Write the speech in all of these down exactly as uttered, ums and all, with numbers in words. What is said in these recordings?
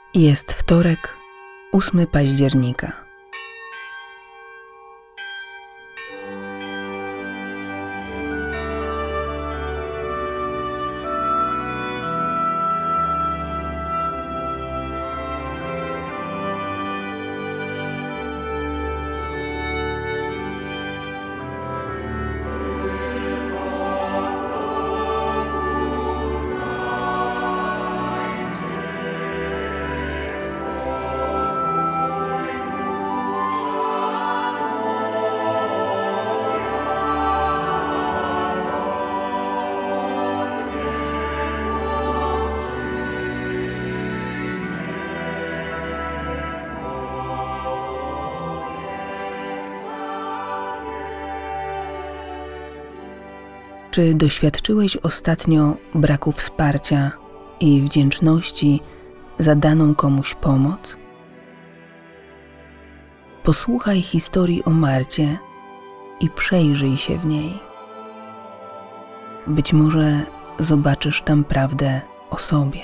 Jest wtorek, ósmego października. Czy doświadczyłeś ostatnio braku wsparcia i wdzięczności za daną komuś pomoc? Posłuchaj historii o Marcie i przejrzyj się w niej. Być może zobaczysz tam prawdę o sobie.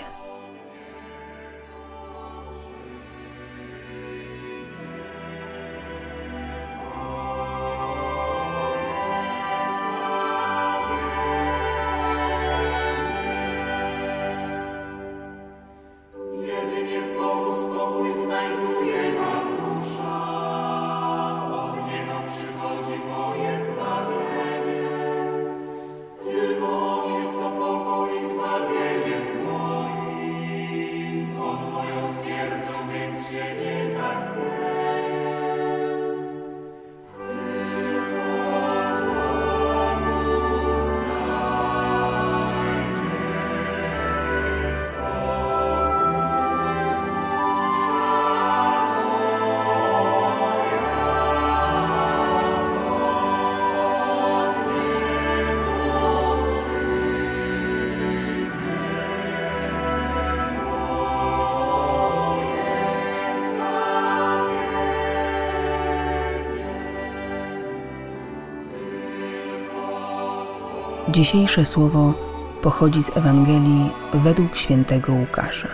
Dzisiejsze słowo pochodzi z Ewangelii według świętego Łukasza.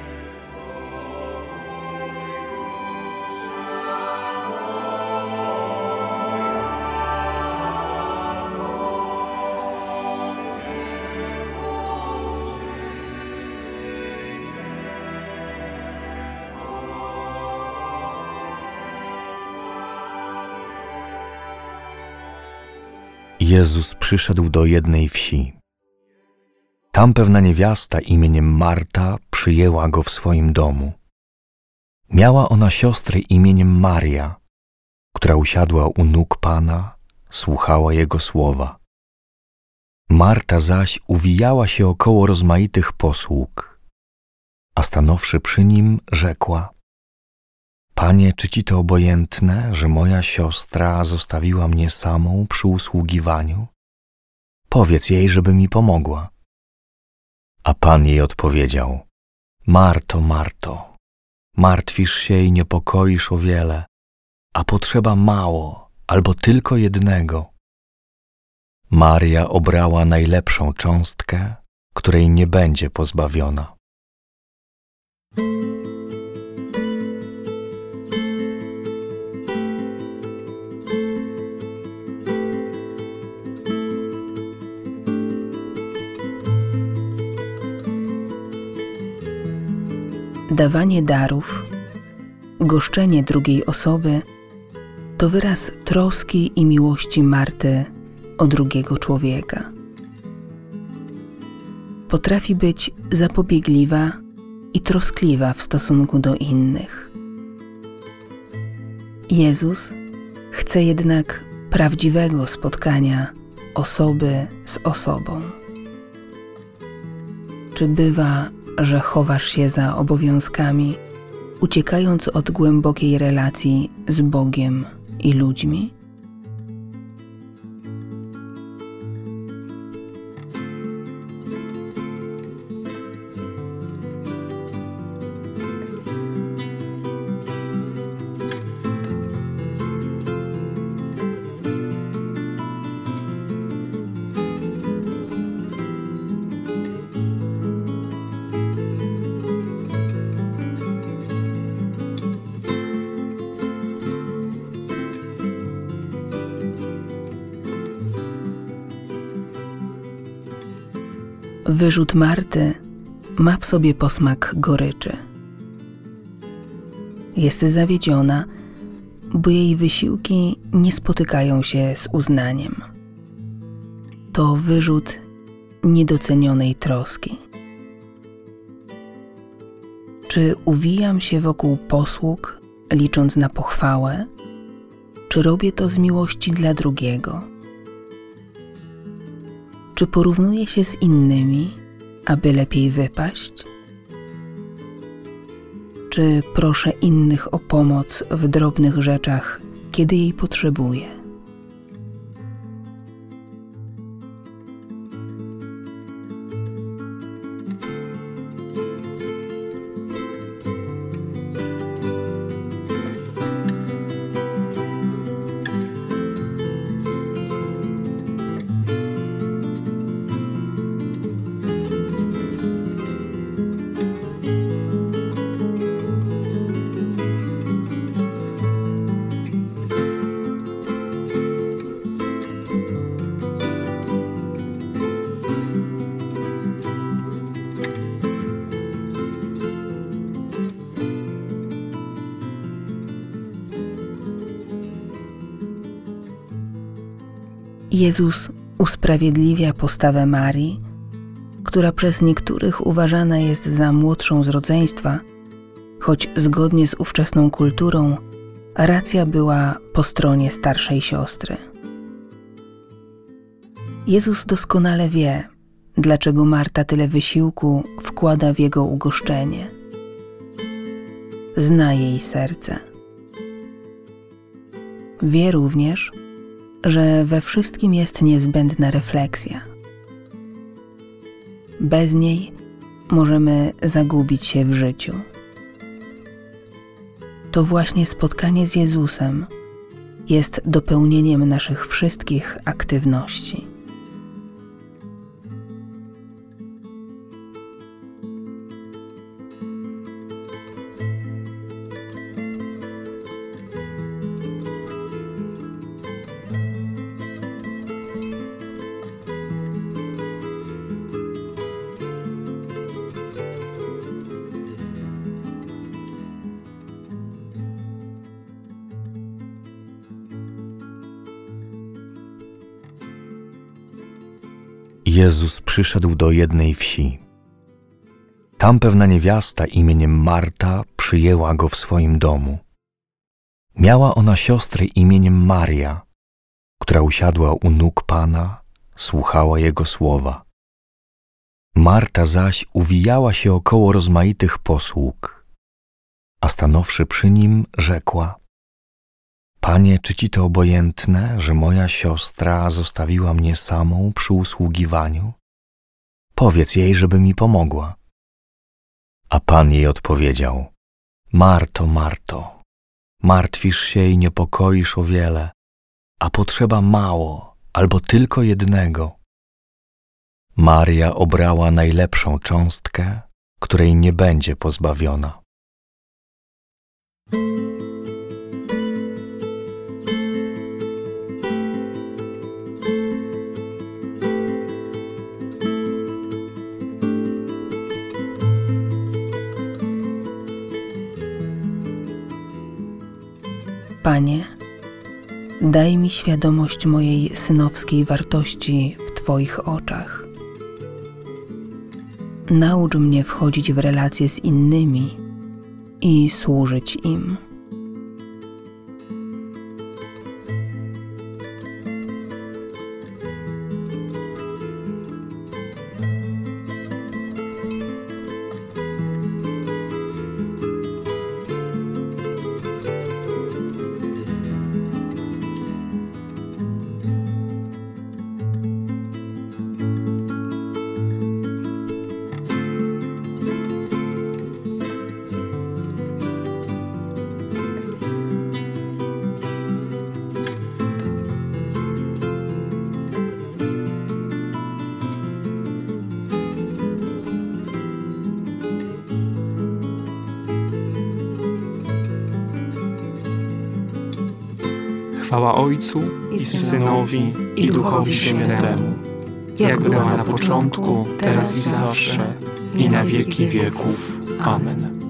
Jezus przyszedł do jednej wsi. Tam pewna niewiasta imieniem Marta przyjęła go w swoim domu. Miała ona siostrę imieniem Maria, która usiadła u nóg Pana, słuchała Jego słowa. Marta zaś uwijała się około rozmaitych posług, a stanowszy przy nim, rzekła: Panie, czy Ci to obojętne, że moja siostra zostawiła mnie samą przy usługiwaniu? Powiedz jej, żeby mi pomogła. A Pan jej odpowiedział: Marto, Marto, martwisz się i niepokoisz o wiele, a potrzeba mało, albo tylko jednego. Maria obrała najlepszą cząstkę, której nie będzie pozbawiona. Dawanie darów, goszczenie drugiej osoby to wyraz troski i miłości Marty o drugiego człowieka. Potrafi być zapobiegliwa i troskliwa w stosunku do innych. Jezus chce jednak prawdziwego spotkania osoby z osobą. Czy bywa, że chowasz się za obowiązkami, uciekając od głębokiej relacji z Bogiem i ludźmi? Wyrzut Marty ma w sobie posmak goryczy. Jest zawiedziona, bo jej wysiłki nie spotykają się z uznaniem. To wyrzut niedocenionej troski. Czy uwijam się wokół posług, licząc na pochwałę, czy robię to z miłości dla drugiego? Czy porównuję się z innymi, aby lepiej wypaść? Czy proszę innych o pomoc w drobnych rzeczach, kiedy jej potrzebuję? Jezus usprawiedliwia postawę Marii, która przez niektórych uważana jest za młodszą z rodzeństwa, choć zgodnie z ówczesną kulturą racja była po stronie starszej siostry. Jezus doskonale wie, dlaczego Marta tyle wysiłku wkłada w jego ugoszczenie. Zna jej serce. Wie również, że we wszystkim jest niezbędna refleksja. Bez niej możemy zagubić się w życiu. To właśnie spotkanie z Jezusem jest dopełnieniem naszych wszystkich aktywności. Jezus przyszedł do jednej wsi. Tam pewna niewiasta imieniem Marta przyjęła go w swoim domu. Miała ona siostrę imieniem Maria, która usiadła u nóg Pana, słuchała Jego słowa. Marta zaś uwijała się około rozmaitych posług, a stanowszy przy nim, rzekła: Panie, czy Ci to obojętne, że moja siostra zostawiła mnie samą przy usługiwaniu? Powiedz jej, żeby mi pomogła. A Pan jej odpowiedział: Marto, Marto, martwisz się i niepokoisz o wiele, a potrzeba mało albo tylko jednego. Maria obrała najlepszą cząstkę, której nie będzie pozbawiona. Panie, daj mi świadomość mojej synowskiej wartości w Twoich oczach. Naucz mnie wchodzić w relacje z innymi i służyć im. Chwała Ojcu i Synowi i Duchowi Świętemu, jak była na początku, teraz i zawsze, i na wieki wieków. Amen.